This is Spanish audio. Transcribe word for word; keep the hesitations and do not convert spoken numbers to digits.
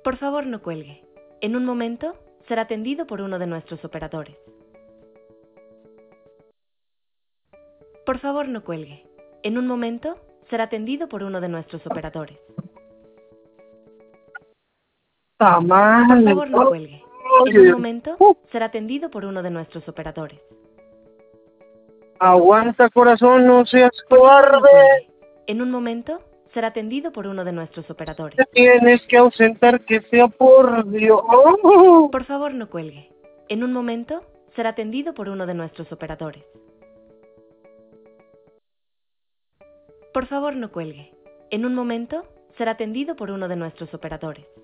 Por favor, no cuelgue. En un momento será atendido por uno de nuestros operadores. Por favor, no cuelgue. En un momento será atendido por uno de nuestros operadores. Por Tamal. favor, no cuelgue. En un momento será atendido por uno de nuestros operadores. Aguanta, corazón, no seas Por favor, no cobarde. cuelgue. En un momento será atendido por uno de nuestros operadores. Te tienes que ausentar, que sea por Dios. Por favor, no cuelgue. En un momento será atendido por uno de nuestros operadores. Por favor, no cuelgue. En un momento será atendido por uno de nuestros operadores.